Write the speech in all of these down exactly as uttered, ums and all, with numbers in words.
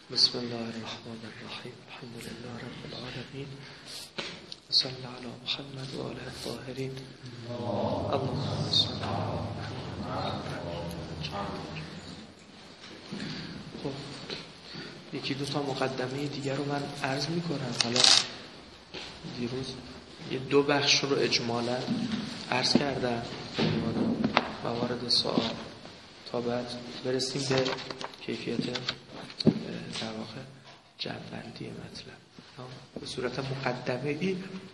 بسم الله الرحمن الرحیم. الحمد لله رب العالمین. صلی علی محمد و آله الطاهرین. اللهم صل علی محمد. خب یکی دو تا مقدمه دیگر رو من عرض میکنم. حالا دیروز یه دو بخش رو اجمالا عرض کردم موارد سوال تا بعد برسیم به کیفیت در واقع جمع‌بندی مطلب. به صورت مقدمه ای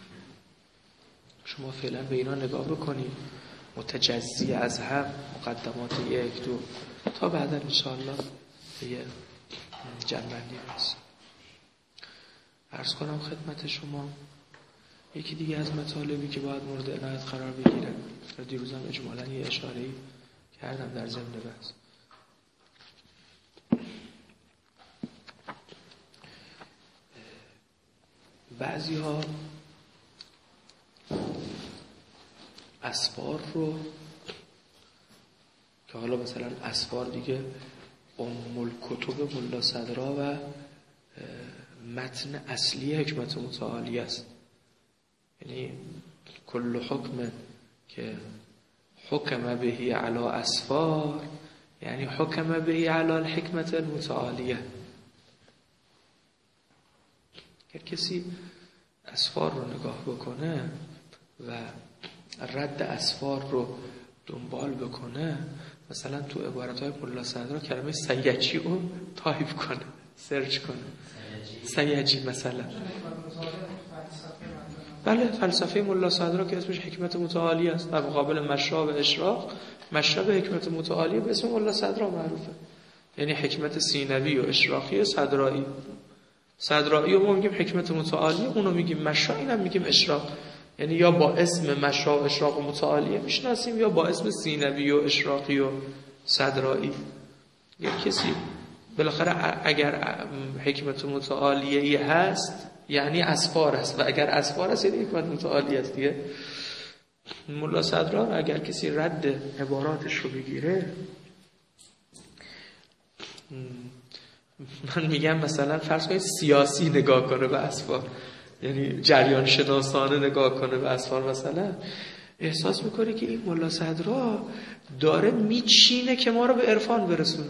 شما فعلا به اینا نگاه بکنید، متجزی از هم مقدمات یک دو تا بعدا انشاءالله به یه جمع‌بندی برسیم. عرض کنم خدمت شما یکی دیگه از مطالبی که باید مورد عنایت قرار بگیره، دیروزم اجمالاً یه اشاره‌ای کردم در ضمن بحث. بعضی ها اسفار رو که حالا مثلا اسفار دیگه ام الکتب ملا صدرا و متن اصلی حکمت متعالی است، یعنی کل حکم که حکم بهی علی اسفار یعنی حکم بهی علی الحکمت المتعالیه. اگر کسی اسفار رو نگاه بکنه و رد اسفار رو دنبال بکنه، مثلا تو عبارتهای ملا صدرا کلمه سیجی رو تایپ کنه، سرچ کنه، سیجی مثلا، بله فلسفه ملا صدرا که اسمش حکمت متعالی است، در مقابل مشرب اشراق، مشرب حکمت متعالی به اسم ملا صدرا معروفه، یعنی حکمت سینوی و اشراقی صدرایی. صدرایی رو ما میگیم حکمت متعالی، اونو میگیم مشرب، اینم میگیم اشراق، یعنی یا با اسم مشرب و اشراق و متعالیه میشناسیم یا با اسم سینوی و اشراقی و صدرایی. یا کسی بالاخره اگر حکمت متعالیه هست یعنی اسفار است، و اگر اسفار است یعنی حکمت متعالی است دیگه. ملا صدرا اگر کسی رد عباراتش رو بگیره، من میگم مثلا فرض کنید سیاسی نگاه کنه به اسفار، یعنی جریان شناسانه نگاه کنه به اسفار، مثلا احساس میکنه که این ملا صدرا داره میچینه که ما رو به عرفان برسونه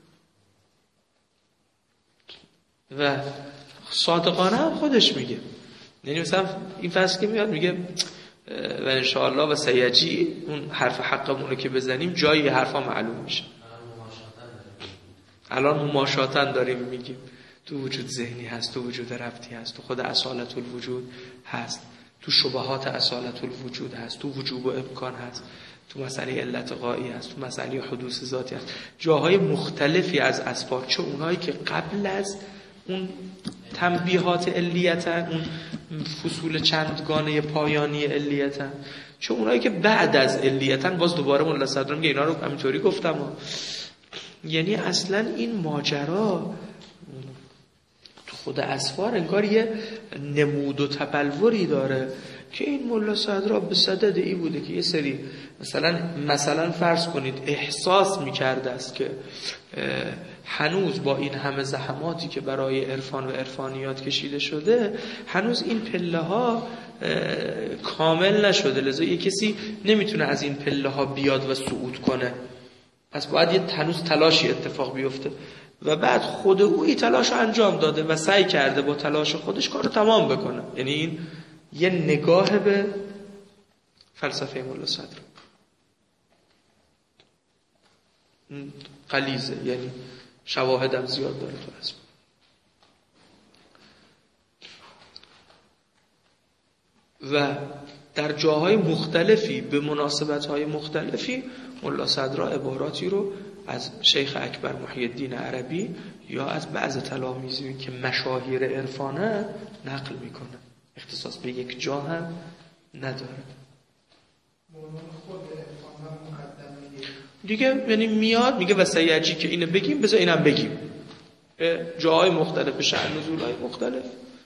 و صادقانه هم خودش میگه. یعنی مثلا این فصل که میاد میگه و انشاءالله و سیجی، اون حرف حقمون رو که بزنیم جایی حرفا معلوم میشه. الان مماشاتن داریم میگیم، تو وجود ذهنی هست، تو وجود ربطی هست، تو خود اصالت الوجود هست، تو شبهات اصالت الوجود هست، تو وجوب و امکان هست، تو مسئله علت غایی هست، تو مسئله حدوث ذاتی هست، جاهای مختلفی از اسباب، چه اونایی که قبل از اون تنبیهات علیتن، اون فصول چندگانه پایانی علیتن، چه اونایی که بعد از علیتن. باز دوباره ملا صدرا میگه اینا رو همینطوری گفتم ها. یعنی اصلا این ماجرا تو خود اسفار انگار یه نمود و تبلوری داره که این ملا صدرا به صدد ای بوده که یه سری مثلا مثلا فرض کنید احساس میکرده است که هنوز با این همه زحماتی که برای عرفان و عرفانیات کشیده شده هنوز این پله ها کامل نشده، لذا یه کسی نمیتونه از این پله ها بیاد و صعود کنه، پس باید یه هنوز تلاشی اتفاق بیفته و بعد خود او این تلاش رو انجام داده و سعی کرده با تلاش خودش کار رو تمام بکنه. یعنی این یه نگاه به فلسفه ملا صدرا غلیظه، یعنی شواهدم زیاد داره تو اسم. و در جاهای مختلفی به مناسبت‌های مختلفی ملا صدرا عباراتی رو از شیخ اکبر محی الدین عربی یا از بعض تلامیذی که مشاهیر عرفانه نقل میکنه، اختصاص به یک جا هم نداره دیگه. یعنی میاد میگه وسیجی که اینو بگیم بذار اینم بگیم، به جاهای مختلف، به شأن نزولهای مختلف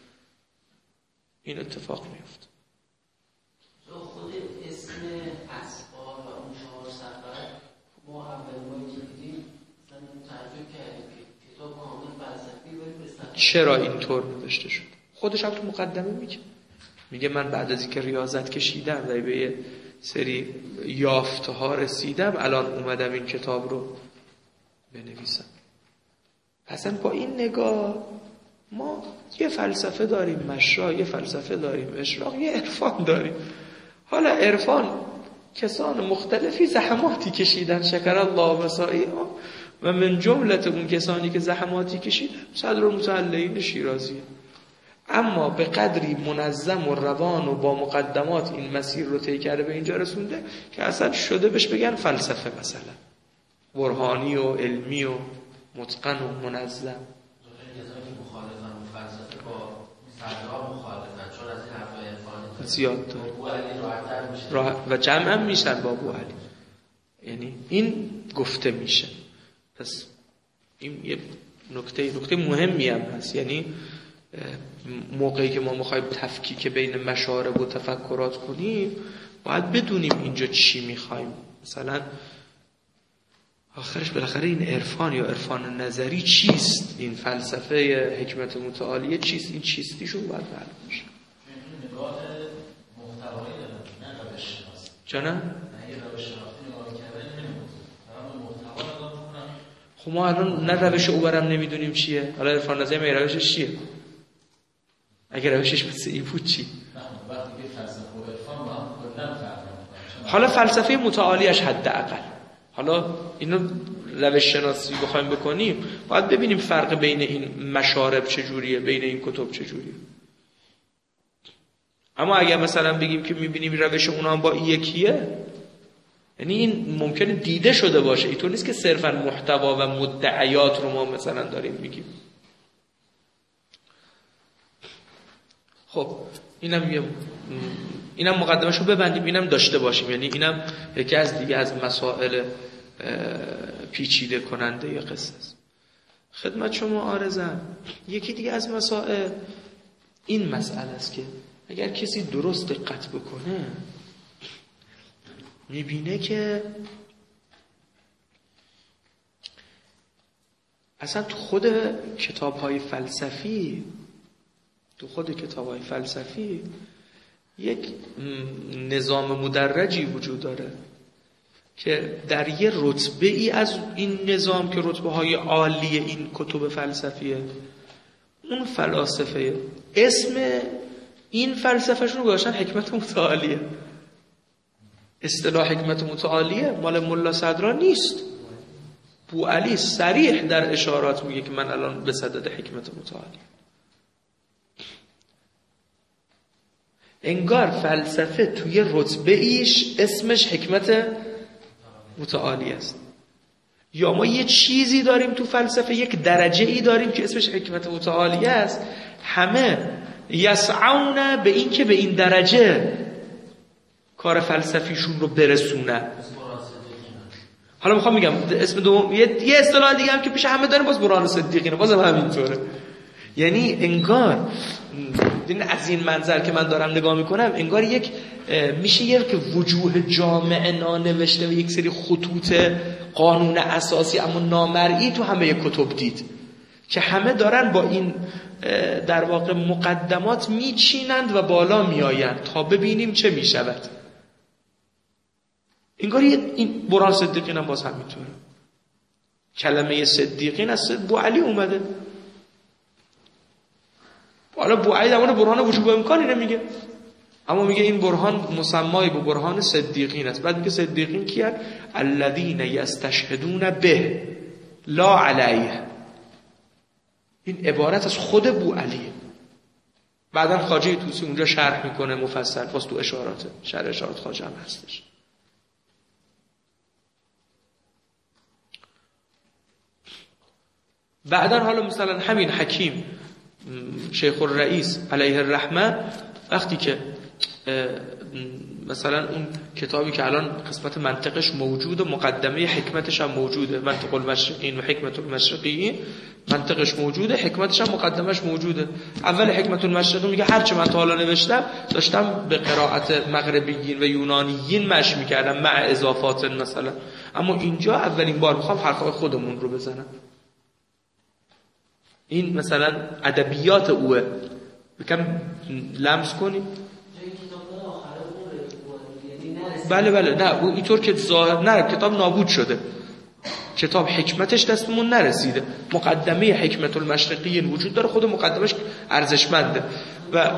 این اتفاق میفته. خود اسم اسفار و اون چهار صفحه ما اول ما که دیدیم مثلا تعجب کردیم که کتاب کامل فلسفی بود چرا اینطور نوشته شد. خودش هم تو مقدمه میگه میگه من بعد از اینکه ریاضت کشیدم و به یه سری یافته ها رسیدم الان اومدم این کتاب رو بنویسم. اصلا با این نگاه ما یه فلسفه داریم مشرا، یه فلسفه داریم اشراق، یه عرفان داریم. حالا عرفان کسان مختلفی زحماتی کشیدن شکر الله مساعیهم و من جملت اون کسانی که زحماتی کشیدن صدرالمتعلقین شیرازیه، اما به قدری منظم و روان و با مقدمات این مسیر رو طی کرده به اینجا رسونده که اصلا شده بهش بگن فلسفه، مثلا برهانی و علمی و متقن و منظم. زیاد داره و جمع هم میشن با ابو علی، یعنی این گفته میشه. پس این یه نکته نکته مهمی هم هست، یعنی موقعی که ما میخوایم تفکیک بین مشارب و تفکرات کنیم باید بدونیم اینجا چی میخوایم. مثلا آخرش بالاخره این عرفان یا عرفان نظری چیست، این فلسفه حکمت متعالیه چیست، این چیستیشون باید معلوم بشه. نگاه محتوایی داره نه روش شناسی. چرا؟ نه یه روش شناسی نگاه کردن نمی‌کنه. فقط محتوا نگاه می‌کنن. خب ما الان نه روش او برم نمیدونیم چیه. حالا عرفان نظری می روشش چیه؟ اگه روشش مثل این بود چی؟ نه وقتی که فلسفه و عرفان با هم کلاً فرق می‌کنن. حالا فلسفه متعالیش حداقل. حالا اینو روش شناسی بخوایم بکنیم باید ببینیم فرق بین این مشارب چجوریه، بین این کتب چجوریه. اما اگر مثلا بگیم که میبینیم روش اونا هم با این یکیه، یعنی این ممکنه دیده شده باشه، اینطور نیست که صرفا محتوا و مدعیات رو ما مثلا داریم میگیم. خب اینم یه اینم مقدمه‌شو ببندیم، اینم داشته باشیم، یعنی اینم یکی از دیگه از مسائل پیچیده کننده یا قصه است. خدمت شما عرضم یکی دیگه از مسائل این مسئله است که اگر کسی درست دقت بکنه میبینه که اصلا تو خود کتاب‌های فلسفی تو خود کتاب‌های فلسفی یک نظام مدرجی وجود داره که در یه رتبه ای از این نظام که رتبه های عالی این کتب فلسفیه، اون فلاسفه اسم این فلسفهشون گذاشتن حکمت متعالیه. اصطلاح حکمت متعالیه مال ملا صدرا نیست. ابو علی صریح در اشارات میگه که من الان به صدد حکمت متعالیه. انگار فلسفه توی رتبه ایش اسمش حکمت متعالی است. یا ما یه چیزی داریم تو فلسفه، یک درجه ای داریم که اسمش حکمت متعالی است، همه یسعون به این که به این درجه کار فلسفیشون رو برسونن. حالا میخوام میگم اسم دوم یه, یه اصطلاح دیگه هم که پیش همه داریم، باز برهان صدیقینه، بازم همینطوره. یعنی انگار این از این منظر که من دارم نگاه میکنم انگار یک میشه یک وجوه جامعه نانوشته و یک سری خطوط قانون اساسی اما نامرئی تو همه کتب دید که همه دارن با این در واقع مقدمات میچینند و بالا میآیند تا ببینیم چه میشود. انگار این برهان صدیقین هم باز همینطوره. کلمه صدیقین از ابو علی اومده. حالا ابو علی در مورد برهان وجوب امکانی نمیگه، اما میگه این برهان مسمای به برهان صدیقین است. بعد میگه صدیقین کیان؟ الذین یستشهدون به لا علیه. این عبارت از خود ابو علیه. بعدن خواجه طوسی اونجا شرح میکنه مفصل، باز تو اشاراته، شرح اشارات خواجه هم هستش. بعدن حالا مثلا همین حکیم شیخ الرئیس علیه الرحمه وقتی که مثلا اون کتابی که الان قسمت منطقش موجوده، مقدمه حکمتش هم موجوده، منطق المشرقین و حکمت المشرقین، منطقش موجوده، حکمتش هم مقدمش موجوده. اول حکمت المشرقی میگه هرچه من تا حالا نوشتم داشتم به قرائت مغربیین و یونانیین مشی میکردم مع اضافات مثلا، اما اینجا اولین بار میخوام حرفای خودمون رو بزنم. این مثلا ادبیات اوه. بکم لمس کنیم. بله بله نه اون اینطور که ظاهر نه کتاب نابود شده، کتاب حکمتش دستمون نرسیده. مقدمه حکمت المشرقی وجود داره، خود مقدمش ارزشمنده و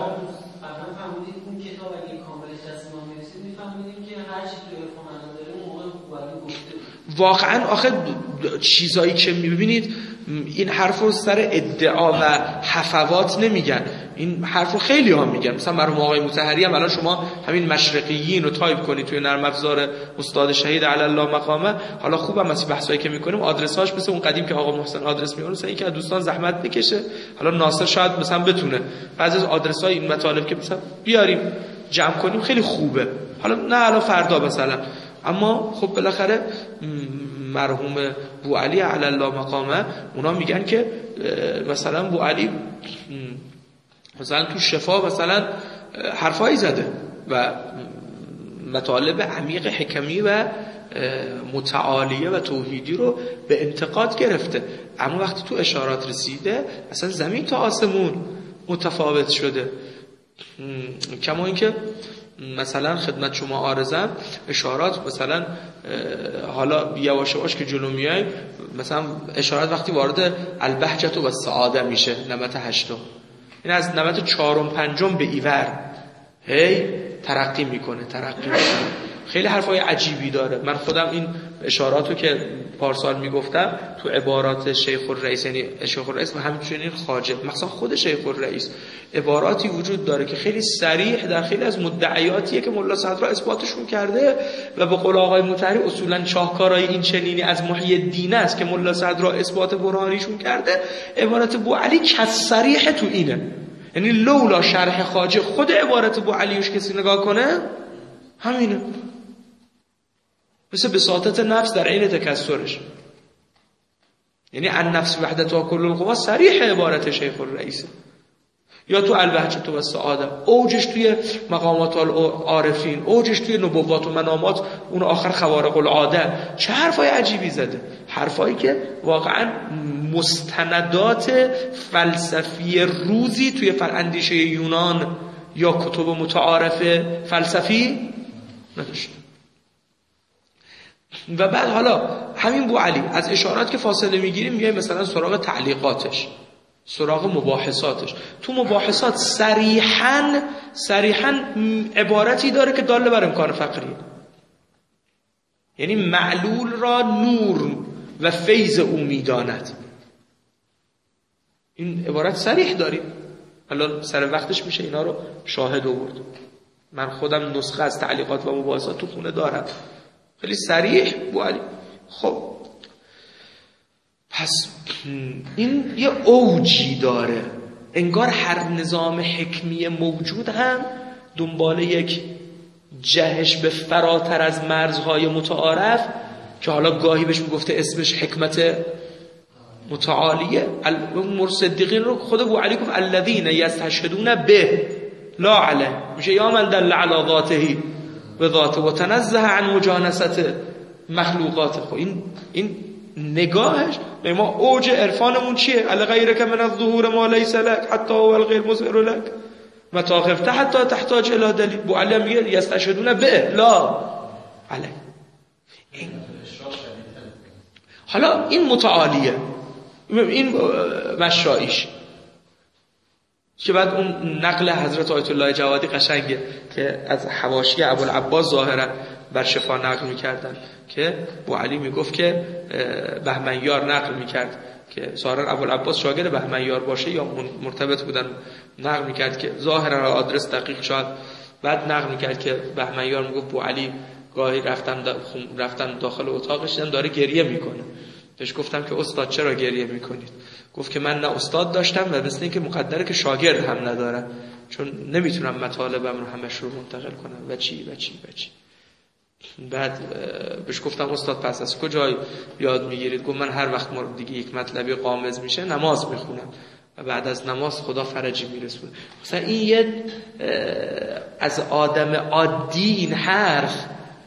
واقعا آخه چیزایی که میبینید این حرف رو سر ادعا و حفوات نمیگن، این حرف رو خیلی ها میگن. مثلا مرحوم آقای مطهری هم الان شما همین مشرقیین رو تایپ کنید توی نرم افزار استاد شهید علی الله مقامه، حالا خوبم مثلا بحثایی که میکنیم آدرس‌هاش مثل اون قدیم که آقا محسن آدرس میاره، مثلا اینکه از دوستان زحمت بکشه، حالا ناصر شاید مثلا بتونه بعضی از آدرس‌های این مطالب که مثلا بیاریم جمع کنیم خیلی خوبه. حالا نه الان فردا مثلا، اما خب بالاخره مرحوم بوعلی علی الله مقامه اونا میگن که مثلا بوعلی مثلا تو شفا مثلا حرفایی زده و مطالب عمیق حکمی و متعالیه و توحیدی رو به انتقاد گرفته، اما وقتی تو اشارات رسیده اصلا زمین تا آسمون متفاوت شده. کما اینکه مثلا خدمت شما عارضم اشارات مثلا حالا یواش یواش که جلو میای مثلا اشارات وقتی وارد البهجت و السعاده میشه نمت هشتم، این از نمت چهارم پنجم به ایور هی ترقی میکنه ترقی میکنه. خیلی حرفای عجیبی داره. من خودم این اشاراتو که پارسال میگفتم تو عبارات شیخ الرئیس، یعنی شیخ الرئیس و همچنین خواجه، مثلا خود شیخ الرئیس عباراتی وجود داره که خیلی صریح در خیلی از مدعیاتیه که ملا صدرا اثباتشون کرده و به قول آقای مطهری اصولا شاهکارهای این چنینی از محی الدین است که ملا صدرا اثبات برهانیشون کرده. عبارت بوعلی کس صریح تو اینه، یعنی لولا شرح خواجه خود عبارت بوعلیش کسی نگاه کنه همینه، مثل بساطت نفس در عین تکسرش، یعنی ان نفس وحدتها کل القوا صریح عبارت شیخ الرئیس. یا تو البهجت و السعاده اوجش توی مقامات العارفین، اوجش توی نبوات و منامات، اون آخر خوارق العاده. چه حرفای عجیبی زده، حرفایی که واقعا مستندات فلسفی روزی توی اندیشه یونان یا کتب متعارف فلسفی نداشت. و بعد حالا همین بوعلی از اشارات که فاصله میگیریم میایم مثلا سراغ تعلیقاتش، سراغ مباحثاتش. تو مباحثات صریحاً صریحاً عبارتی داره که داله بر امکان فقریه، یعنی معلول را نور و فیض او میداند. این عبارت صریح داریم، حالا سر وقتش میشه اینا رو شاهد آورد. من خودم نسخه از تعلیقات و مباحثات تو خونه دارم، خیلی صریح بوعلی. خب پس این یه اوجی داره، انگار هر نظام حکمی موجود هم دنبال یک جهش به فراتر از مرزهای متعارف که حالا گاهی بهش میگفته اسمش حکمت متعالیه. مرصدقین رو خود بوعلی گفت الذین یستشهدون به لا علیه، میشه یا من دل علی ذاته و ذاته و تنزه عن مجانست مخلوقات. خب این این نگاهش به ما اوج عرفانمون چیه؟ علی غیرک من الظهور ما لیس لک حتی هو الغیر مظهر لک متى خفت حتی تحتاج الی دلیل. بوعلی میگه یستشهدون به لا علی. حالا این متعالیه، این مشایش که بعد اون نقل حضرت آیت الله جوادی قشنگه که از حواشی ابوالعباس ظاهرا بر شفا نقل میکردن که بوعلی میگفت که بهمنیار نقل میکرد که ظاهرا ابوالعباس شاگرد بهمنیار باشه یا مرتبط بودن، نقل میکرد که ظاهرا آدرس دقیق شد. بعد نقل میکرد که بهمنیار میگفت بوعلی گاهی رفتم رفتم داخل اتاقش دیدم داره گریه میکنه. بهش گفتم که استاد چرا گریه میکنید؟ گفت که من نه استاد داشتم و مثل اینکه مقدره که شاگرد هم ندارم، چون نمیتونم مطالبم رو همش رو منتقل کنم و چی و چی و چی. بعد بهش گفتم استاد پس از کجا یاد میگیرید؟ گفت من هر وقت ما دیگه یک مطلبی قامز میشه نماز میخونم و بعد از نماز خدا فرجی میرسونه. مثلا این یه از آدم عادی این حرف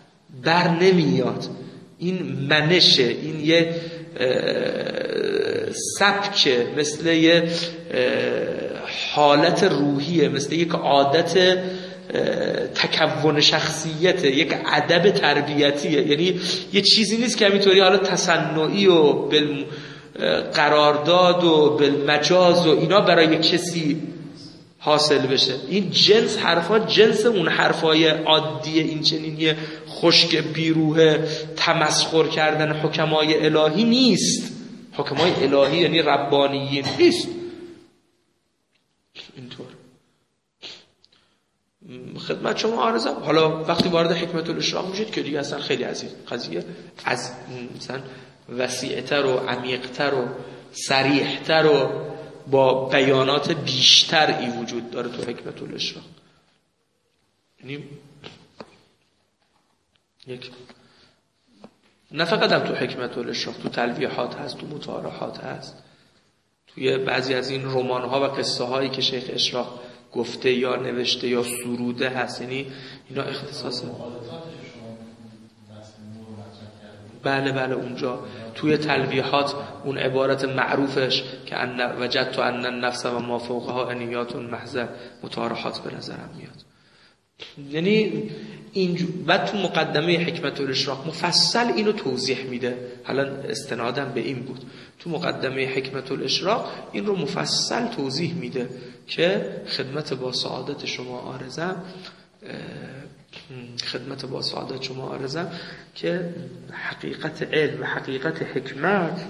بر نمیاد، این منشه، این یه سبک، مثل یه حالت روحیه، مثل یک عادت تکون شخصیته، یک ادب تربیتیه. یعنی یه چیزی نیست که همینطوری حالا تصنعی و بال قرارداد و بالمجاز و اینا برای کسی حاصل بشه. این جنس حرفا جنس اون حرفای عادیه، این چنینی خشک بیروح تمسخر کردن حکمای الهی نیست. حکمای الهی یعنی ربانیین نیست. اینطور خدمت شما عرضم. حالا وقتی وارد حکمت الاشراق میشید که دیگه اصلا خیلی از این قضیه از مثلا وسیع‌تر و عمیق‌تر و صریح‌تر و با بیانات بیشتر ای وجود داره تو حکمت الاشراق. یعنی یک نه فقط هم تو حکمت الاشراق، تو تلویحات هست، تو مطارحات هست، توی بعضی از این رمان‌ها و قصه هایی که شیخ اشراق گفته یا نوشته یا سروده هست. یعنی اینا اختصاص بله بله اونجا توی تلویحات اون عبارت معروفش که ان وجدت ان النفس و ما فوقها انیات محض مطارحات به نظرم میاد. یعنی این بعد تو مقدمه حکمت الاشراق مفصل اینو توضیح میده. حالا استنادم به این بود، تو مقدمه حکمت الاشراق این رو مفصل توضیح میده که خدمت با سعادت شما عارضم خدمت با سعادت شما عارضم که حقیقت علم و حقیقت حکمت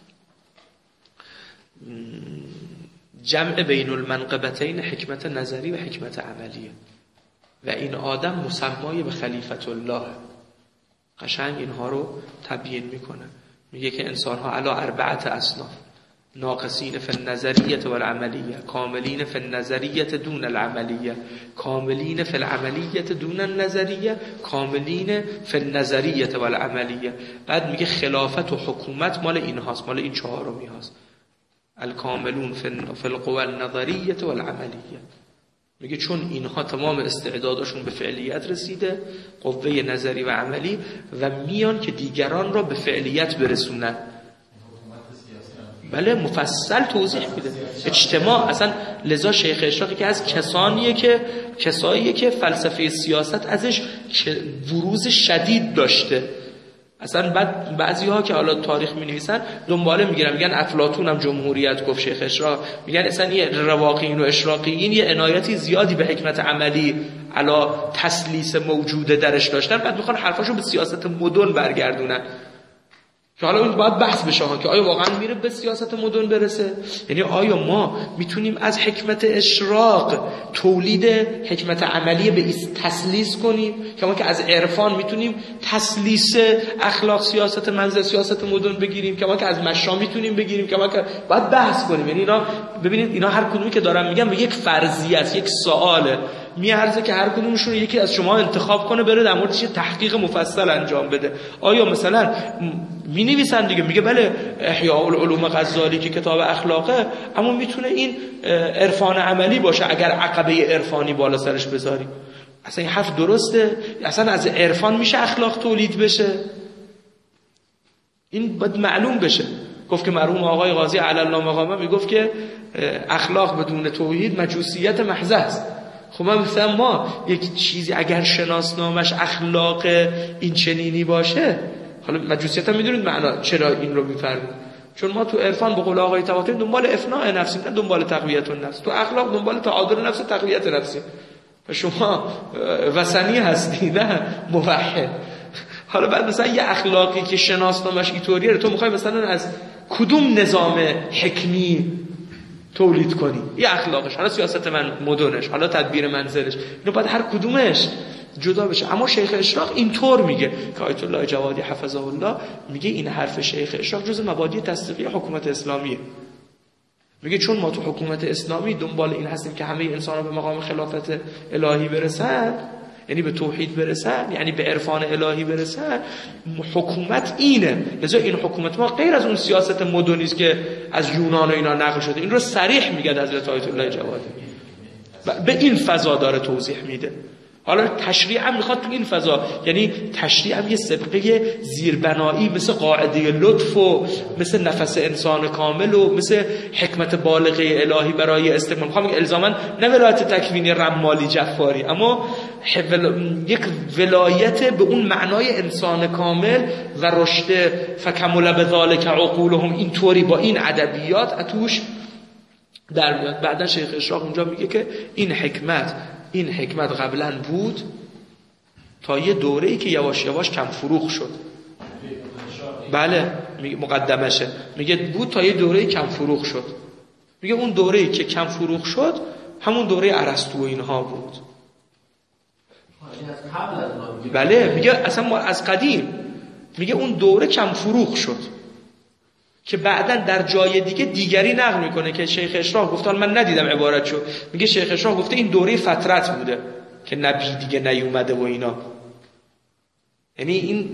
جمع بین المنقبتین، حکمت نظری و حکمت عملیه. و این آدم مسمای به خلیفت الله. قشنگ اینها رو تبیین میکنه. میگه که انسان ها علی اربعت اصناف: ناقصین فی النظریه و العملیه، کاملین فی النظریه دون العملیه، کاملین فی العملیه دون النظریه، کاملین فی النظریه و العملیه. بعد میگه خلافت و حکومت مال این هاست، مال این چهارمی هاست: الکاملون فی القوى النظریه و العملیه. میگه چون اینها تمام استعدادشون به فعلیت رسیده، قوه نظری و عملی، و میان که دیگران را به فعلیت برسونن. بله مفصل توضیح میده. اجتماع اصلا لذا شیخ اشراقی که از کسانیه که کساییه که فلسفه سیاست ازش بروز شدید داشته. اصلا بعد بعضی ها که حالا تاریخ می نویسن دنباله میگیرن، میگن افلاطون هم جمهوریت گفت شیخ اشراق، میگن اصلا یه رواقیین و اشراقیین یه عنایتی زیادی به حکمت عملی علا تسلیس موجوده درش داشتن، بعد میخوان حرفاشو به سیاست مدن برگردونن که حالا این باید بحث بشه ها که آیا واقعا میره به سیاست مدن برسه. یعنی آیا ما میتونیم از حکمت اشراق تولید حکمت عملی به تسلیس کنیم، که ما که از عرفان میتونیم تسلیس اخلاق سیاست منزل سیاست مدن بگیریم، که ما که از مشا میتونیم بگیریم، که ما که باید بحث کنیم. یعنی اینا ببینید اینا هر کدومی که دارم میگم به یک فرضیه است، یک سواله، میارزه که هر کدومشون یکی از شما انتخاب کنه بره در موردش یه تحقیق مفصل انجام بده. آیا مثلا می نویسن دیگه، میگه بله احیاء العلوم غزالی که کتاب اخلاقه، اما میتونه این عرفان عملی باشه اگر عقبه عرفانی بالا سرش بذاری. اصلا این حرف درسته؟ اصلا از عرفان میشه اخلاق تولید بشه؟ این باید معلوم بشه. گفت که مرحوم آقای قاضی علی الله مقامه میگفت که اخلاق بدون توحید مجوسیت محض است. خب من مثلا ما یک چیزی اگر شناسنامش اخلاق این چنینی باشه، حالا مجوسیت هم میدونید معنا چرا این رو میفرمید، چون ما تو عرفان به قول آقای طباطبایی دنبال افناء نفسیم، نه دنبال تقویت النفس. تو اخلاق دنبال تعادل نفس، تقویت نفسی. و شما وثنی هستی نه موحد. حالا بعد مثلا یه اخلاقی که شناسنامش اینطوریه، تو میخوای مثلا از کدوم نظام حکمی تولید کنی یه اخلاقش، حالا سیاست من مدنش، حالا تدبیر منزلش، اینو باید هر کدومش جدا بشه. اما شیخ اشراق اینطور میگه که آیت الله جوادی حفظه الله میگه این حرف شیخ اشراق جز مبادی تصدیقی حکومت اسلامیه. میگه چون ما تو حکومت اسلامی دنبال این هستیم که همه انسان‌ها به مقام خلافت الهی برسن، یعنی به توحید برسن، یعنی به عرفان الهی برسن، حکومت اینه. لذا این حکومت ما غیر از اون سیاست مدنی است که از یونان و اینا نقل شده. این رو صریح میگه حضرت آیت الله جوادی، به این فضا داره توضیح میده. حالا تشریع هم میخواد تو این فضا، یعنی تشریع هم یه سابقه زیربنایی مثل قاعده لطف و مثل نفس انسان کامل و مثل حکمت بالغه الهی برای استقامت. میخوام الزاما نه ولایت تکوینی رمالی جفاری، اما یک ولایت به اون معنای انسان کامل و رشد فکمل بذالک عقولهم، اینطوری با این ادبیات اتوش در میاد. بعدا شیخ اشراق اونجا میگه که این حکمت این حکمت قبلا بود تا یه دوره‌ای که یواش یواش کم فروغ شد. بله مقدمشه، میگه بود تا یه دوره‌ای کم فروغ شد. میگه اون دوره‌ای که کم فروغ شد همون دوره ارسطو و اینها بود. بله میگه اصلا ما از قدیم، میگه اون دوره کم فروغ شد که بعداً در جای دیگه دیگری نقل میکنه که شیخ اشراق گفته، من ندیدم عبارتشو، میگه شیخ اشراق گفته این دوره فترت بوده که نبی دیگه نیومده و اینا. یعنی این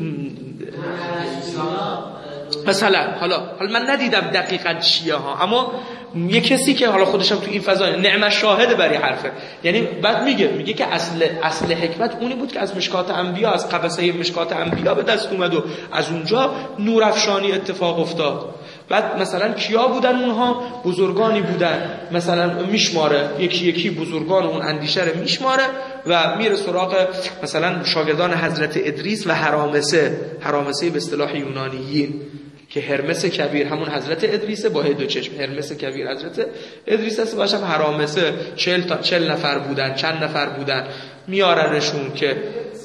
مثلا حالا حالا من ندیدم دقیقاً چیه ها، اما یه کسی که حالا خودشم تو این فضا نعمت شاهده بر این حرفه. یعنی بعد میگه میگه که اصل اصل حکمت اونی بود که از مشکات انبیا، از قبسه مشکات انبیا به دست اومد و از اونجا نورافشانی اتفاق افتاد. بعد مثلا کیا بودن اونها؟ بزرگانی بودن، مثلا میشماره یکی یکی بزرگان اون اندیشه رو میشماره و میره سراغ مثلا شاگردان حضرت ادریس و هرامسه، هرامسه به اصطلاح یونانیین که هرمس کبیر همون حضرت ادریسه با دو چشم، هرمس کبیر حضرت ادریس است، باشم هرامسه چهل تا چهل نفر بودن، چند نفر بودن، میارنشون که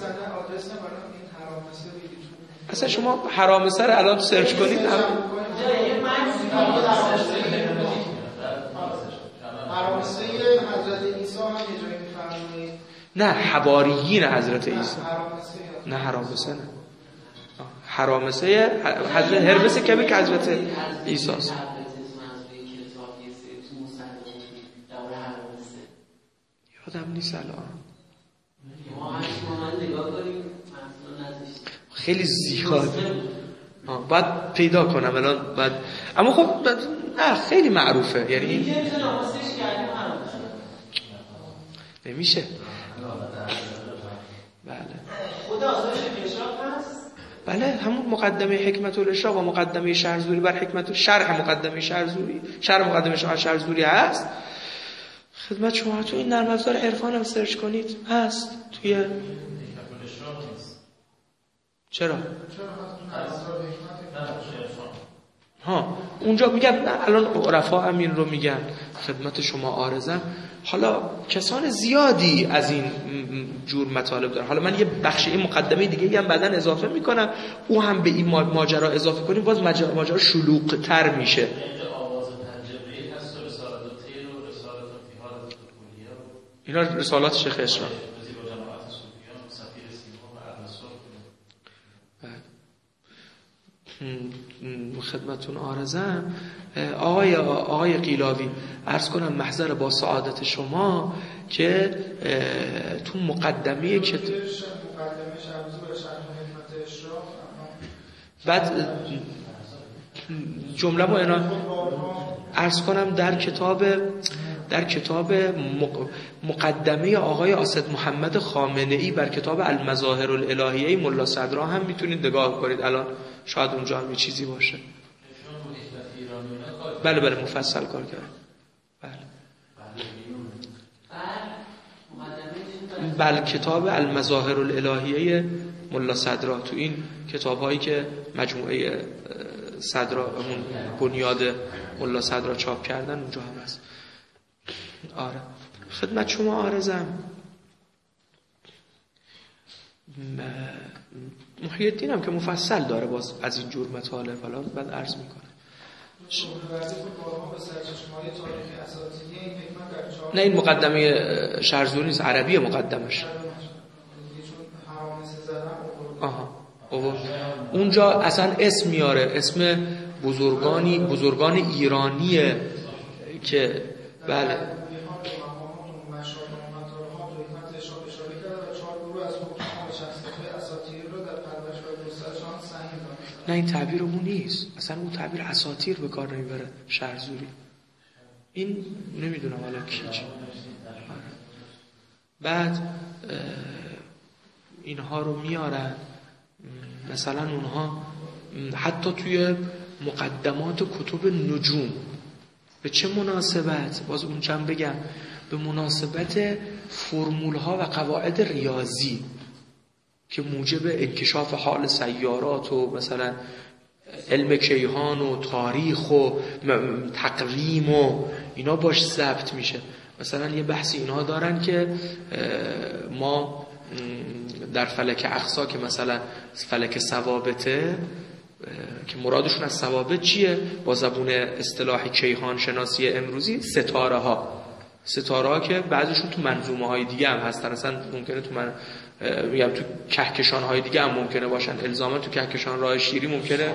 اصلا شما هرامسه رو الان سرچ کنید هم هرامسه حضرت عیسی هم یه جایی می‌فرمایید؟ نه حواریین حضرت عیسی، نه هرامسه نه هرامسه حضرت هرمس کبیر که حضرت عیسی است. یادم نیست الان، خیلی زیاد بعد پیدا کنم الان بعد، اما خب نه خیلی معروفه، یعنی نمیشه. بله خود آزادش اشراق هست. بله همون مقدمه حکمت الاشراق و مقدمه شهرزوری بر حکمت، شرح مقدمه شهرزوری، شرح مقدمه شهرزوری هست خدمت شما. تو این نرم افزار عرفان هم سرچ کنید هست توی. چرا؟ ها اونجا میگن الان عرفا همین رو میگن خدمت شما عارضم. حالا کسان زیادی از این جور مطالب دارن. حالا من یه بخش این مقدمه دیگه هم بعدن اضافه میکنم، او هم به این ماجرا اضافه کنیم باز ماجرا شلوغ تر میشه. اینا رسالات شیخ اشراق. خدمتون عارضم آقای آقای قیلاوی عرض کنم محضر با سعادت شما که تو مقدمه که بعد جمله ما اینا عرض کنم در کتاب در کتاب مقدمه آقای اسد محمد خامنه‌ای بر کتاب المظاهر الالهیه ملا صدرا هم میتونید نگاه کنید، الان شاید اونجا هم یه چیزی باشه. بله بله مفصل کار کرد. بله بله کتاب المظاهر الالهیه ملا صدرا، تو این کتاب هایی که مجموعه صدرا همون بنیاد ملا صدرا چاپ کردن اونجا هم هست. آره خدمت شما عارضم. محی الدین هم که مفصل داره باز از این جور مطالب، حالا بعد عرض میکنه. نه این مقدمه شهرزوری نیست، عربی مقدمش. آها اونجا اصلا اسم میاره، اسم بزرگانی بزرگان ایرانیه که بله نه این تعبیر اون نیست، اصلا اون تعبیر اساطیر به کار نمیبره شهرزوری. این نمیدونم حالا کی چی. بعد اینها رو میارن، مثلا اونها حتی توی مقدمات کتب نجوم به چه مناسبت، باز اونجا بگم به مناسبت فرمول ها و قواعد ریاضی که موجب انکشاف حال سیارات و مثلا علم کیهان و تاریخ و تقویم و اینا باش ضبط میشه. مثلا یه بحثی اینها دارن که ما در فلک اقصا که مثلا فلک ثوابته که مرادشون از ثوابت چیه با زبون اصطلاحی کیهان شناسی امروزی، ستاره ها ستاره ها که بعضیشون تو منظومه های دیگه هم هستن، اصلا ممکنه تو من میگم تو کهکشان های دیگه هم ممکنه باشن، الزاما تو کهکشان راه شیری ممکنه.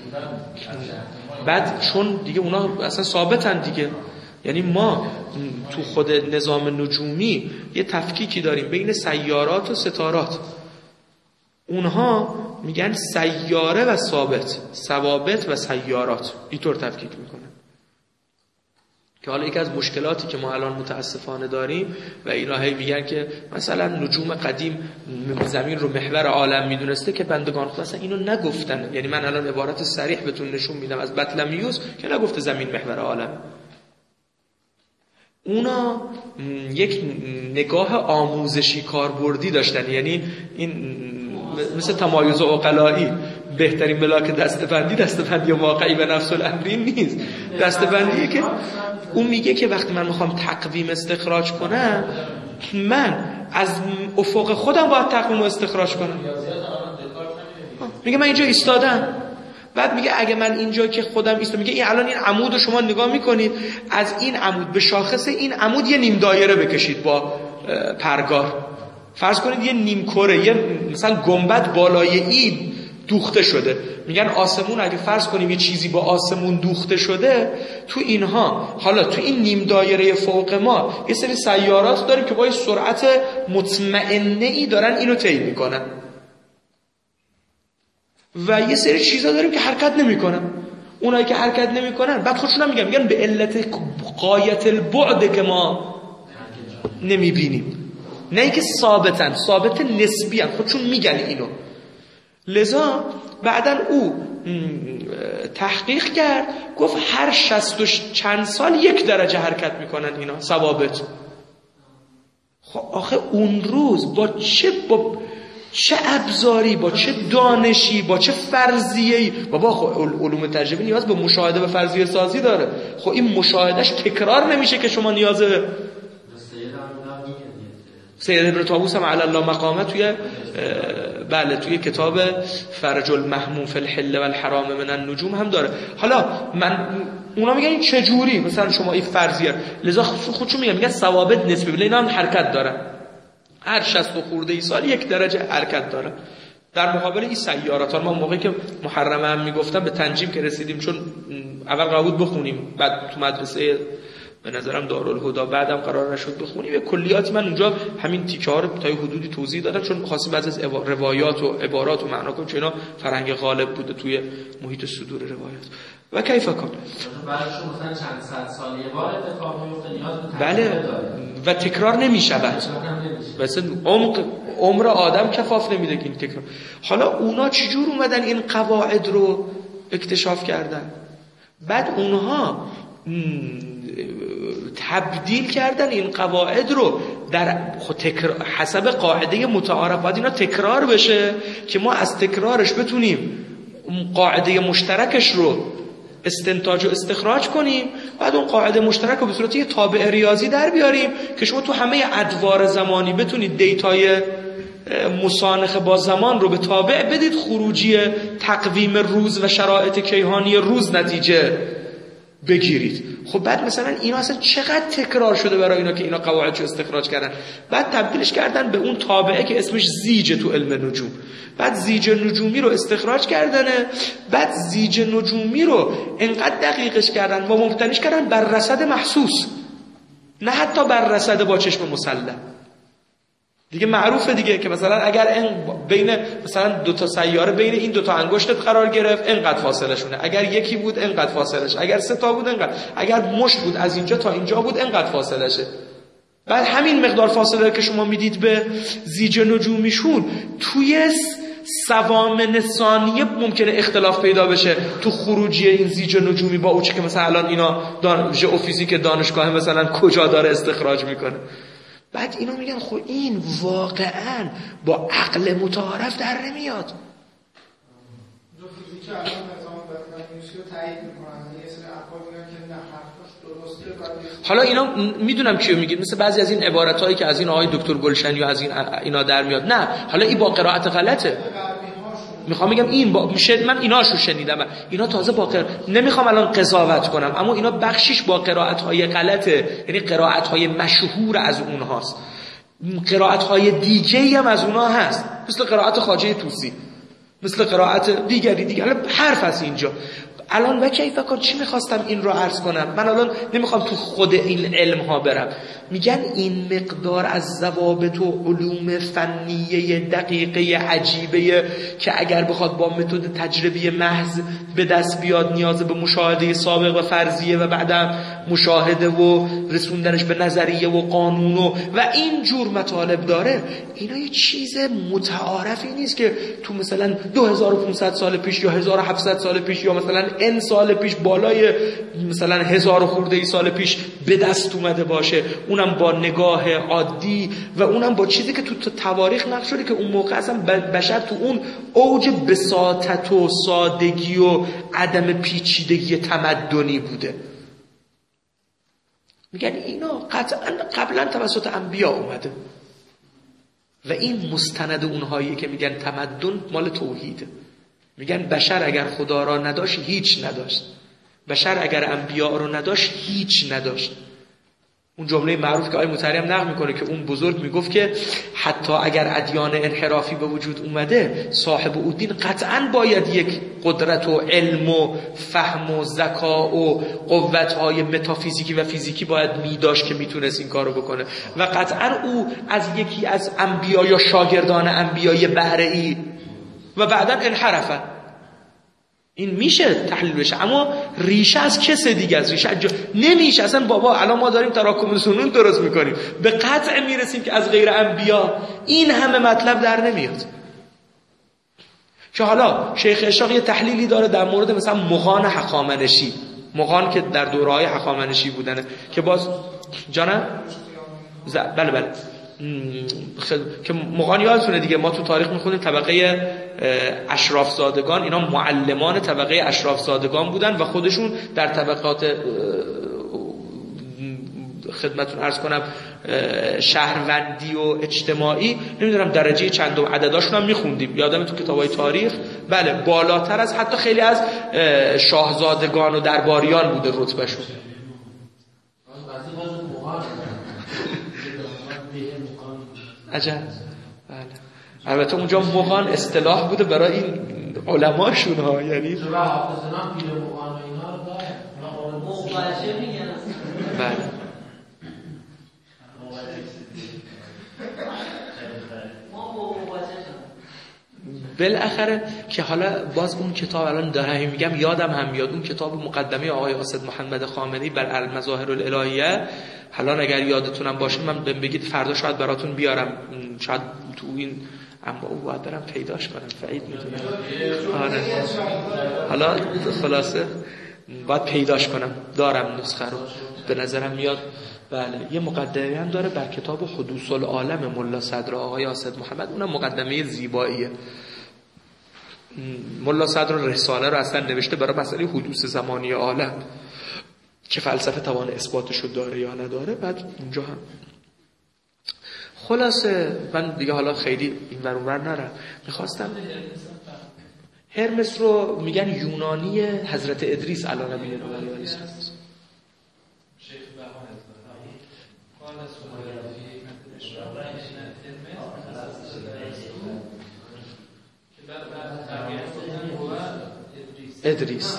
بعد چون دیگه اونا اصلا ثابتن دیگه، یعنی ما تو خود نظام نجومی یه تفکیکی داریم بین سیارات و ستارات. اونها میگن سیاره و ثابت، ثوابت و سیارات، اینطور تفکیک میکنن. که حالا یک از مشکلاتی که ما الان متاسفانه داریم و اینا هی میگن که مثلا نجوم قدیم زمین رو محور عالم میدونسته، که بندگان خدا اصلا اینو نگفتن. یعنی من الان عبارت صریح بهتون نشون میدم از بطلمیوس که نگفته زمین محور عالم. اونا یک نگاه آموزشی کاربردی داشتن، یعنی این مثل تمایز عقلایی، بهترین ملاک دستبندی دستبندی واقعی و نفس الامرین نیست. دستبندیه که اون میگه که وقتی من میخوام تقویم استخراج کنم، من از افق خودم باید تقویم رو استخراج کنم. میگه من اینجا ایستادم، بعد میگه اگه من اینجا که خودم ایستادم، میگه این الان این عمود رو شما نگاه میکنید، از این عمود به شاخص این عمود یه نیم دایره بکشید با پرگار، فرض کنید یه نیم کره، یه مثلا گنبد بالای این دوخته شده. میگن آسمون اگه فرض کنیم یه چیزی با آسمون دوخته شده، تو اینها حالا تو این نیم دایره فوق ما یه سری سیارات داریم که با یه سرعت مطمئنه ای دارن اینو طی میکنن، و یه سری چیزا داریم که حرکت نمیکنن. اونایی که حرکت نمیکنن بعد خودشون هم میگن میگن به علت غایت البعد که ما نمیبینیم، نه اینکه ثابتن، ثابت نسبی ان، خودشون میگن اینو. لذا بعدن او تحقیق کرد، گفت هر شصت و چند سال یک درجه حرکت میکنن اینا ثوابت. خب آخه اون روز با چه با چه ابزاری، با چه دانشی، با چه فرضیه‌ای، بابا خب علوم تجربی نیاز به مشاهده و فرضیه سازی داره. خب این مشاهدهش تکرار نمیشه که شما نیاز به سید ابن طاووس هم علی الله مقامه توی بله توی کتاب فرج المهموم فی الحل والحرام من النجوم هم داره. حالا من اونا میگن این چه جوری مثلا شما این فرضیه، لذا خودشون میگن میگن ثوابت نسبی، ولی اینا هم حرکت دارن، هر شصت و خورده ای سال یک درجه حرکت داره. در مقابل این سیارات، ما موقعی که محرمه هم میگفتم به تنجیم که رسیدیم، چون اول قرار بود بخونیم، بعد تو مدرسه به نظرم دارالهدی بعدم قرار نشد بخونیم، یه کلیاتی من اونجا همین تیکه‌ها رو تا حدودی توضیح دادم، چون خاصی بعضی از روایات و عبارات و معنا کنم، چون اینا فرهنگ غالب بوده توی محیط صدور روایات. و کیف کن براشون مثلا چند صد سال یه بار اتفاق میفته، نیاز به بله و تکرار نمیشود، مثلا عمق عمر آدم کفاف نمیده که این تکرار. حالا اونا چجور اومدن این قواعد رو اکتشاف کردن؟ بعد اونها تبدیل کردن این قواعد رو در تکرار، حسب قاعده متعارف باید اینا تکرار بشه که ما از تکرارش بتونیم قاعده مشترکش رو استنتاج و استخراج کنیم، بعد اون قاعده مشترک رو به صورت یه تابع ریاضی در بیاریم که شما تو همه ادوار زمانی بتونید دیتای مسانخ با زمان رو به تابع بدید، خروجی تقویم روز و شرایط کیهانی روز نتیجه بگیرید. خب بعد مثلا اینا اصلا چقدر تکرار شده برای اینا که اینا قواعدشو استخراج کردن، بعد تبدیلش کردن به اون تابعه که اسمش زیج تو علم نجوم. بعد زیج نجومی رو استخراج کردنه، بعد زیج نجومی رو انقدر دقیقش کردن و مبتنیش کردن بر رصد محسوس، نه حتی بر رصد با چشم مسلح. دیگه معروفه دیگه که مثلا اگر این بین مثلا دو تا سیاره بین این دو تا انگشتت قرار گرفت، اینقدر فاصله شونه، اگر یکی بود اینقدر فاصله شه، اگر سه تا بود اینقدر، اگر مشت بود از اینجا تا اینجا بود اینقدر فاصله شه. بعد همین مقدار فاصله که شما میدید به زیج نجومیشون توی سوامن ثانیه ممکنه اختلاف پیدا بشه تو خروجی این زیج نجومی با اوچه که مثلا الان اینا دان... ژئوفیزیک دانشگاه مثلا کجا داره استخراج میکنه. بعد اینا میگن خب این واقعا با عقل متعارف در نمیاد. جو فیزیک الان نظام بطلانیوسی رو تایید میکنن، یه سری افراد میگن که نه حرفش درسته. حالا اینا میدونم کیو میگید، مثل بعضی از این عبارتایی که از این آقای دکتر گلشنی و از این اینا در میاد. نه حالا این با قرائت غلطه. میخوام بگم این با میشه، من ایناشو شنیدم، اینا تازه با قر... نمیخوام الان قضاوت کنم، اما اینا بخشش با قرائت‌های غلطه، یعنی قرائت‌های مشهور از اونهاست. قرائت‌های دیگه‌ای هم از اونها هست، مثل قرائت خواجه طوسی، مثل قرائت دیگری دیگه. الان حرف هست اینجا. الان و کیف کن چی میخواستم این رو عرض کنم؟ من الان نمیخوام تو خود این علم ها برم. میگن این مقدار از ضوابط و علوم فنیه دقیقه عجیبه که اگر بخواد با متد تجربی محض به دست بیاد نیاز به مشاهده سابق و فرضیه و بعدم مشاهده و رسوندنش به نظریه و قانون و, و این جور مطالب داره. اینا یه چیز متعارفی نیست که تو مثلا دو هزار و پانصد سال پیش یا هزار و هفتصد سال پیش یا مثلا ان سال پیش بالای مثلا هزار و خورده ای سال پیش به دست اومده باشه، اونم با نگاه عادی و اونم با چیزی که تو تواریخ نقش شده که اون موقع اصلا بشر تو اون اوج بساطت و سادگی و عدم پیچیدگی تمدنی بوده. میگن اینا قطعا قبلا توسط انبیا اومده و این مستند اونهایی که میگن تمدن مال توحیده. میگن بشر اگر خدا را نداشت هیچ نداشت، بشر اگر انبیا رو نداشت هیچ نداشت. اون جمله معروف که آقای مطهری هم نقل میکنه که اون بزرگ میگفت که حتی اگر ادیان انحرافی به وجود اومده، صاحب اون دین قطعاً باید یک قدرت و علم و فهم و ذکا و قوت‌های متافیزیکی و فیزیکی باید میداشت که میتونست این کارو بکنه و قطعاً او از یکی از انبیا یا شاگردان انبیای بهره‌ای و بعداً انحرفه. این میشه تحلیل بشه، اما ریشه از کس دیگه از ریشه جا... نمیشه اصلا. بابا الان ما داریم تراکم سنون درست میکنیم، به قطع میرسیم که از غیر انبیا این همه مطلب در نمیاد. که حالا شیخ اشراق یه تحلیلی داره در مورد مثلا مغان هخامنشی، مغان که در دوره‌های هخامنشی بودنه که باز جانم ز... بله بله خد... که مغان یادتونه دیگه، ما تو تاریخ میخونیم طبقه اشراف زادگان، اینا معلمان طبقه اشراف زادگان بودن و خودشون در طبقات خدمتون عرض کنم شهروندی و اجتماعی نمیدونم درجه چند و عدداشون هم میخوندیم، یادم تو کتابای تاریخ، بله بالاتر از حتی خیلی از شاهزادگان و درباریان بوده رتبهشون. عجب. بله. البته اونجا مغان اصطلاح بوده برای این علماشون ها، یعنی بله. بالاخره که حالا باز اون کتاب الان دارم میگم یادم هم میاد اون کتاب مقدمه آقای اسد محمد خامنه‌ای بر المظاهر الالهیه، حالا اگر یادتونم باشه من بگید فردا شاید براتون بیارم، شاید تو این اما او باید برم پیداش کنم، فرید میدونم. آره حالا خلاصه باید پیداش کنم، دارم نسخه رو به نظرم میاد. بله یه مقدمه هم داره بر کتاب حدوث العالم ملا صدر آقای اسد محمد، اونم مقدمه زیباییه. ملا صدر رساله رو اصلا نوشته برای مسئله حدوث زمانی عالم که فلسفه توان اثباتشو داره یا نداره. بعد اونجا هم خلاصه من دیگه حالا خیلی این ور اون ور نرم، میخواستم هرمس رو میگن یونانی حضرت ادریس الان هم میگن ولی ادریس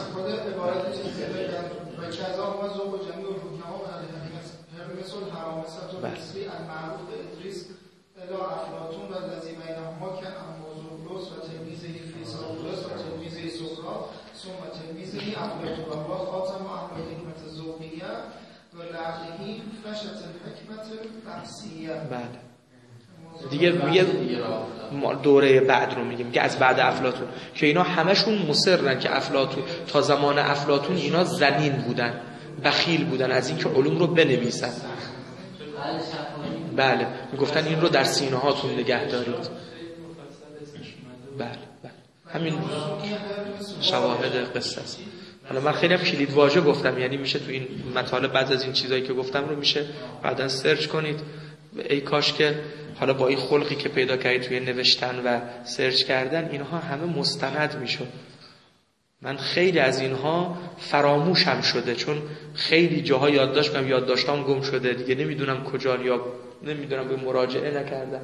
لعقله فشت الحکمت بحثیه. بله دیگه میگه دوره بعد رو میگیم که از بعد افلاطون که اینا همشون مصرن که افلاطون تا زمان افلاطون اینا زنین بودن، بخیل بودن از اینکه علوم رو بنویسن. بله میگفتن این رو در سینه هاتون نگه دارید. بله بله همین شواهد قصه است. حالا من خیلی هم کلید واژه گفتم، یعنی میشه تو این مطالب بعد از این چیزایی که گفتم رو میشه بعداً سرچ کنید. ای کاش که حالا با این خلقی که پیدا کردید توی نوشتن و سرچ کردن اینها همه مستند میشد. من خیلی از اینها فراموشم شده چون خیلی جاها یادداشت کردم، یادداشتام گم شده دیگه نمیدونم کجا یا نمیدونم به مراجعه نکردم.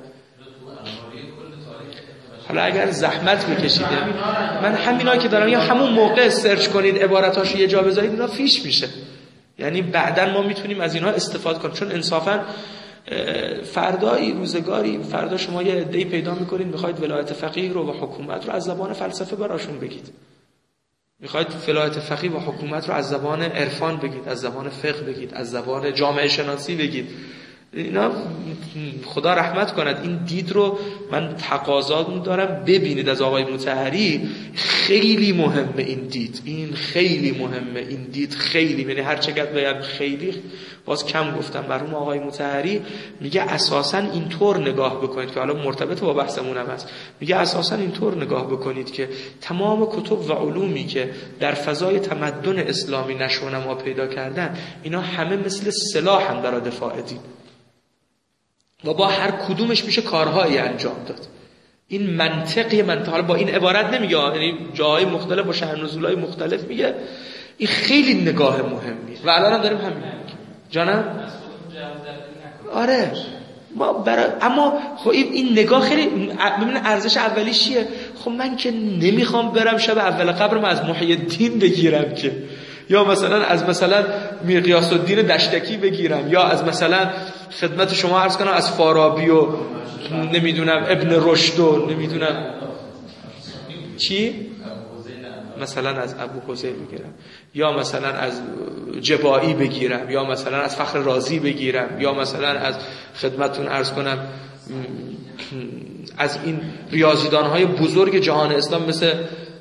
حالا اگر زحمت بکشید من همینا که دارم یا همون موقع سرچ کنید عبارتاشو یه جا بذارید اینا فیش میشه، یعنی بعداً ما میتونیم از اینها استفاده کنیم. چون انصافاً فردایی روزگاری فردا شما یه عده‌ای پیدا میکنید میخواید ولایت فقیه رو و حکومت رو از زبان فلسفه براشون بگید، میخواید ولایت فقیه و حکومت رو از زبان عرفان بگید، از زبان فقه بگید، از زبان جامعه شناسی بگید. اینا خدا رحمت کند این دید رو من تقاضا دارم ببینید از آقای مطهری. خیلی مهمه این دید، این خیلی مهمه این دید، خیلی، یعنی هر چقدر بگم خیلی باز کم گفتم. مرحوم آقای مطهری میگه اساساً اینطور نگاه بکنید که حالا مرتبط با بحثمون هم هست، میگه اساساً اینطور نگاه بکنید که تمام کتب و علومی که در فضای تمدن اسلامی نشو و نما پیدا کردن اینا همه مثل سلاحن برای دفاع دین و با هر کدومش میشه کارهایی انجام داد. این منطقی منطق، حالا با این عبارت نمیگه، یعنی جاهای مختلف با شأن نزولای مختلف میگه. این خیلی نگاه مهمیه و الان هم داریم همین میگیم. جانم آره ما برای اما خب این نگاه خیلی ببین ارزش اولیش چیه؟ خب من که نمیخوام برم شب اول قبرم از محی الدین بگیرم که، یا مثلا از مثلا میر غیاث الدین دشتکی بگیرم، یا از مثلا خدمت شما عرض کنم از فارابی و نمیدونم ابن رشد و نمیدونم چی مثلا از ابو حسین بگیرم، یا مثلا از جبایی بگیرم، یا مثلا از فخر رازی بگیرم، یا مثلا از خدمتون عرض کنم از این ریاضیدان‌های بزرگ جهان اسلام مثل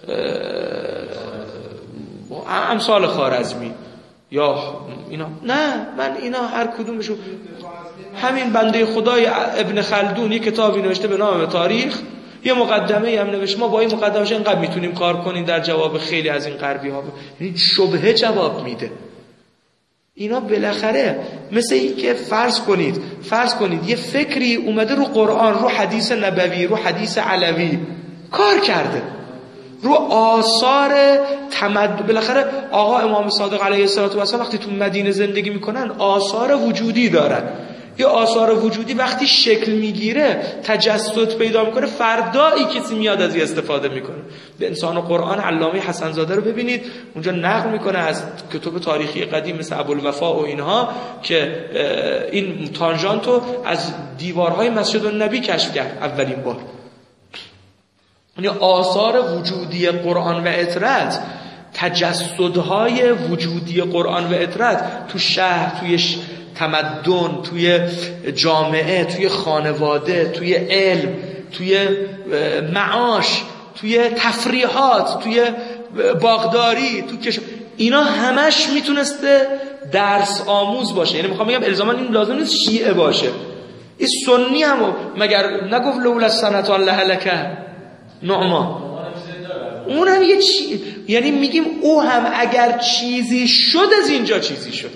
امثال خوارزمی یا اینا. نه من اینا هر کدومشو همین بنده خدای ابن خلدون یک کتابی نوشته به نام تاریخ، یه مقدمه هم نوشته، ما با این مقدمه‌اش اینقدر میتونیم کار کنیم در جواب خیلی از این غربی ها، یعنی شبهه جواب میده. اینا بالاخره مثل این که فرض کنید فرض کنید یه فکری اومده رو قرآن، رو حدیث نبوی، رو حدیث علوی کار کرده، رو آثار تمدن. بالاخره آقا امام صادق علیه السلام وقتی تو مدینه زندگی میکنن آثار وجودی دارن. یه آثار وجودی وقتی شکل میگیره تجسد پیدا میکنه، فردایی کسی میاد از این استفاده میکنه. به انسان و قرآن علامه حسن زاده رو ببینید اونجا نقل میکنه از کتب تاریخی قدیم مثل ابوالوفا و اینها که این تانژانتو از دیوارهای مسجد النبی کشف کرد اولین بار. یعنی آثار وجودی قرآن و اطرت، تجسدهای وجودی قرآن و اطرت تو شهر، توی ش... تمدن، توی جامعه، توی خانواده، توی علم، توی معاش، توی تفریحات، توی باغداری، تو کش... اینا همش میتونسته درس آموز باشه. یعنی میخوام بگم الزاما این لازم نیست شیعه باشه، این سنی هم مگر نگفت لولا السنة الله لک نعما، اون هم یه چی، یعنی میگیم او هم اگر چیزی شد از اینجا چیزی شد.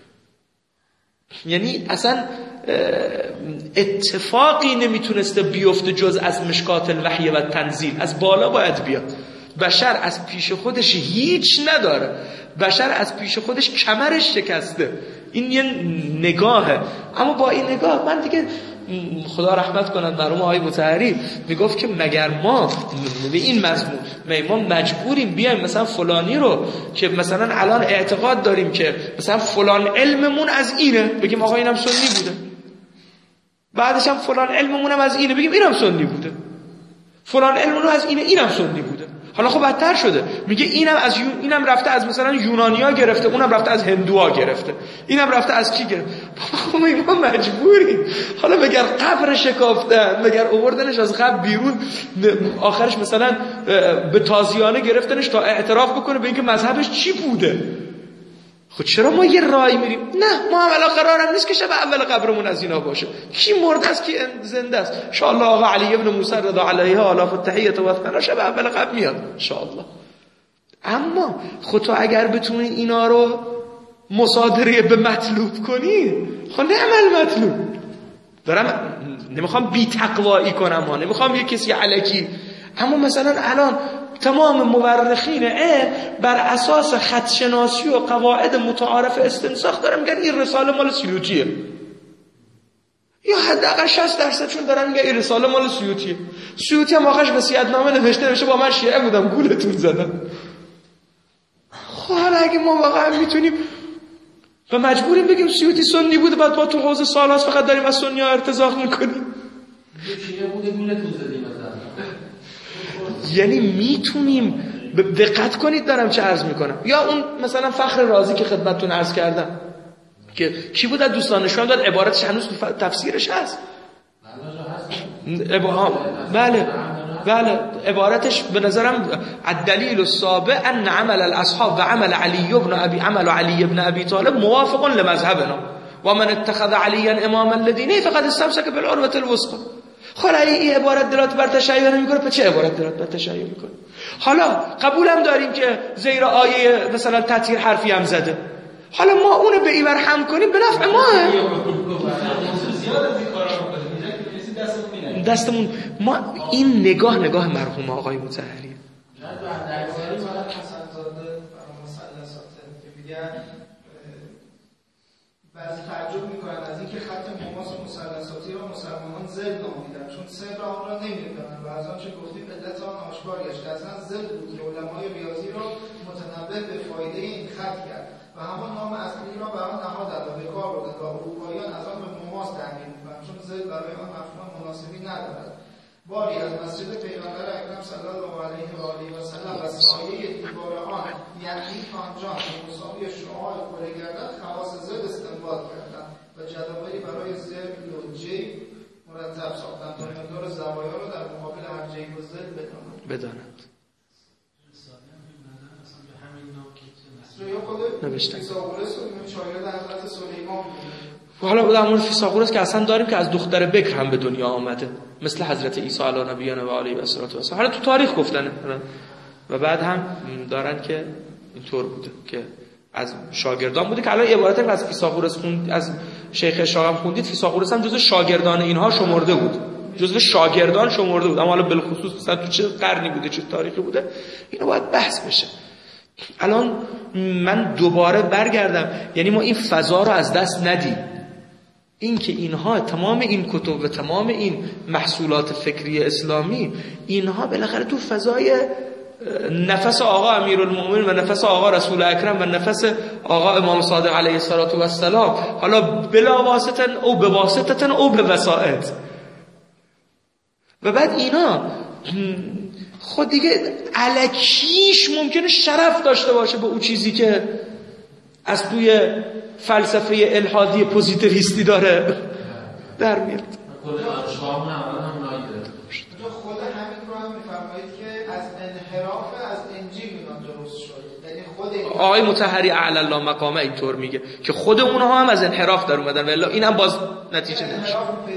یعنی اصلا اتفاقی نمیتونسته بیفته جز از مشکات الوحی و تنزیل، از بالا باید بیاد. بشر از پیش خودش هیچ نداره، بشر از پیش خودش کمرش شکسته. این یه نگاهه. اما با این نگاه من دیگه خدا رحمت کند مرحوم آقای مطهری میگفت که مگر ما به این مضمون ما مجبوریم بیایم مثلا فلانی رو که مثلا الان اعتقاد داریم که مثلا فلان علممون از اینه بگیم آقا اینم سنی بوده، بعدش هم فلان علممون هم از اینه بگیم اینم سنی بوده، فلان علممون از اینه اینم سنی بوده. حالا خب بدتر شده، میگه اینم از یون... اینم رفته از مثلا یونانیا گرفته، اونم رفته از هندوها گرفته، اینم رفته از کی گرفته. بابا ما مجبوریم. حالا مگر قبر شکافتن، مگر آوردنش از قبر بیرون، آخرش مثلا به تازیانه گرفتنش تا اعتراف بکنه به اینکه مذهبش چی بوده. خب چرا ما یه رای میریم؟ نه، ما هم الان قرارم نیست که شب اول قبرمون از اینا باشه. کی مرده است کی زنده است؟ ان شاء الله آقا علی ابن موسی رضا علیه آلاف التحیه و الثنا شب اول قبر میاد ان شاء الله. اما خود تو اگر بتونی اینا رو مصادره به مطلوب کنی، خب نه عمل مطلوب. دارم نمیخوام بی تقوایی کنم ها، نمیخوام یه کسی الکی، اما مثلا الان تمام مورخین علم بر اساس خطشناسی و قواعد متعارف استنساخ دارن میگن این رساله مال سیوطیه، یا حداقل شصت درصدشون دارن میگن این رساله مال سیوطیه. سیوطی هم آخرش وصیت‌نامه نوشته نوشته با من شیعه بودم گولتون زدم. خب حالا اگه ما واقعا میتونیم و مجبوریم بگیم سیوطی سنی بوده، بعد با تو حوزه سال‌هاست فقط داریم از سنی‌ها ارتزاق میکنیم، شیعه بوده گولتون زدیم مثلا. یعنی میتونیم. دقت کنید دارم چه عرض میکنم. یا اون مثلا فخر رازی که خدمتتون عرض کردم که کی بود از دوستان نشون داد، عبارتش هنوز تو تفسیرش هست. بله بله عبارتش به نظرم الدلیل السابع ان عمل الاصحاب و عمل علی ابن ابي عمل علی ابن ابي طالب موافق لمذهبنا و من اتخذ علیا اماما لدینه فقد استمسك بالعروة الوثقى. حالا این عبارت دلالت بر تشیع نمیکنه، پس چه عبارت دلالت بر تشیع میکنه؟ حالا قبولم داریم که زیر آیه مثلا تطهیر حرفی هم زده، حالا ما اونو به ایور هم کنیم به نفع ماه. دستمون ما این نگاه نگاه مرحوم آقای مطهریه. بعضی تعجب میکنن از اینکه خط مماس مثلثاتی را مسلمانان ضد نامیدن، چون سر آن را نمیدانند و از آنچه گفتیم علت آن آشکار گشت. اصلا ضد بود که علمای ریاضی را متنبه به فایده این خط کرد و همان نام اصلی را به آن نهادند و به کار بردند و اروپاییان از آن به مماس تعبیر میکنند، چون ضد برای آن مفهوم مناسبی ندارد. باری از مسجد پیغمبر اکرم صلی الله علیه و آله و سلم و سایه دیوار آن یعنی خانجان که مساوی شعاع کره گردد خواص ضد استنباط کردند و جدولی برای ضد و جی مرتب ساختند تا مقدار زوایا را در مقابل هر جی و ضد بدانند بدانند نوشتن. فیثاغورس و شاگرد حضرت سلیمان. و حالا در مورد فیثاغورس که اصلا داریم که از دختر بکر هم به دنیا آمده، مثل حضرت عیسی علی نبینا و علیه و سلام و سلام. حالا تو تاریخ گفتنه و بعد هم دارن که اینطور بوده که از شاگردان بوده، که الان عبارت از فیثاغورس خوند، از شیخ اشراق هم خوندید، فیثاغورس هم جزو شاگردان اینها شمرده بود، جزو شاگردان شمرده بود. اما حالا بالخصوص مثلا تو چه قرنی بوده، چه تاریخی بوده، اینو باید بحث بشه. الان من دوباره برگردم، یعنی ما این فضا رو از دست ندیم. این که اینها تمام این کتب و تمام این محصولات فکری اسلامی، اینها بالاخره تو فضای نفس آقا امیرالمومنین و نفس آقا رسول اکرم و نفس آقا امام صادق علیه السلام، حالا بلا واسطه او به واسطه او به وسائط. و بعد اینا خود دیگه الکیش ممکنه شرف داشته باشه به اون چیزی که از توی فلسفه الحادی پوزیتیویستی داره در میاد. خود همین رو هم میفرمایید که از انحراف از انجیل اینا درست شد، یعنی خود آقای مطهری اعلی الله مقامه اینطور میگه که خود اونها هم از انحراف در اومدن، ولی این هم باز نتیجه نمیشه.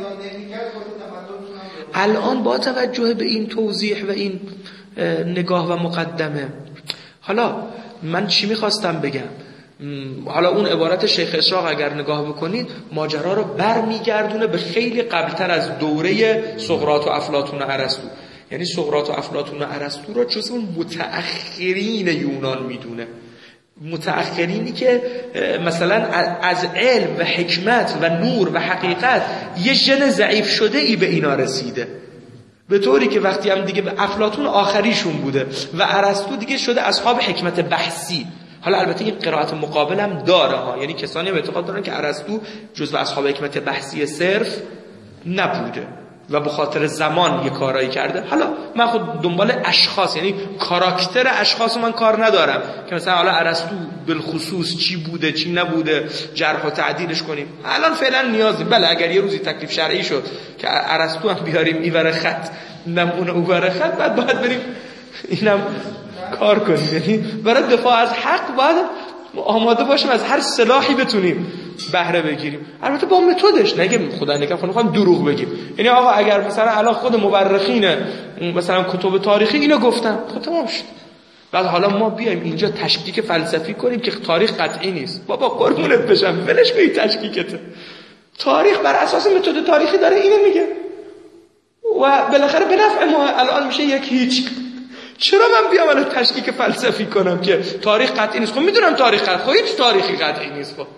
الان با توجه به این توضیح و این نگاه و مقدمه، حالا من چی میخواستم بگم؟ حالا اون عبارت شیخ اشراق اگر نگاه بکنید ماجرا رو برمیگردونه به خیلی قبلتر از دوره سقراط و افلاطون و ارسطو. یعنی سقراط و افلاطون و ارسطو رو جزو متأخرین یونان میدونه، متأخرینی که مثلا از علم و حکمت و نور و حقیقت یه ژن ضعیف شده ای به اینا رسیده، به طوری که وقتی هم دیگه افلاطون آخریشون بوده و ارسطو دیگه شده اصحاب حکمت بحثی. حالا البته این قرائت مقابل هم داره ها، یعنی کسانی هم اعتقاد دارن که ارسطو جزو اصحاب حکمت بحثی صرف نبوده، و به خاطر زمان یه کارایی کرده. حالا من خود دنبال اشخاص، یعنی کاراکتر اشخاص من کار ندارم که مثلا حالا ارسطو بالخصوص چی بوده چی نبوده جرح و تعدیلش کنیم. الان فعلا نیازی بله اگر یه روزی تکلیف شرعی شد که ارسطو هم بیاریم اینور خط نمونه اونور خط، بعد باید بریم اینم کار کنیم. یعنی برای دفاع از حق باید آماده باشیم از هر سلاحی بتونیم بهره بگیریم، البته با متدش، نگه خدا نگه خود نخواهیم دروغ بگیم. یعنی آقا اگر مثلا الان خود مورخین مثلا کتب تاریخی اینو گفتن خب تمام شد، بعد حالا ما بیایم اینجا تشکیک فلسفی کنیم که تاریخ قطعی نیست. بابا قربونت بشم ولش کن تشکیکت، تاریخ بر اساس متد تاریخی داره اینو میگه و بالاخره به نفع ما الان میشه یک هیچ. چرا من بیام الان تشکیک فلسفی کنم که تاریخ قطعی نیست؟ خب میدونم تاریخ قطعی، خب هیچ تاریخی قطعی نیست. خب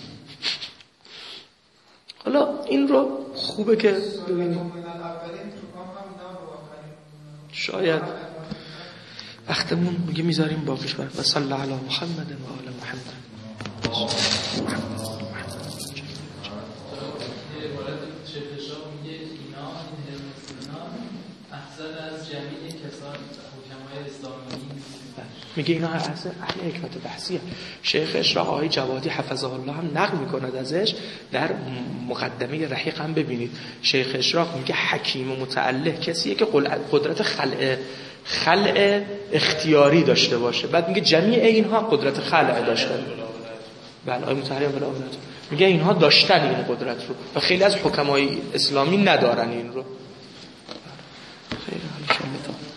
حالا این رو خوبه که ببینیم. شاید وقتمون میگه میذاریم باقیش بر. و صلی علی محمد و آل محمد. میگه اینا اصلا اهل حکمت بحثیه. شیخ اشراق آقای جوادی حفظه الله هم نقل میکند ازش در مقدمه رحیق هم ببینید. شیخ اشراق میگه حکیم و متعله کسیه که قدرت خلع خلع اختیاری داشته باشه. بعد میگه جمیع اینها قدرت خلع داشتن. بله آقای متحری بلا اولاد میگه اینها داشتن این قدرت رو و خیلی از حکمای اسلامی ندارن این رو. خیلی حالا شما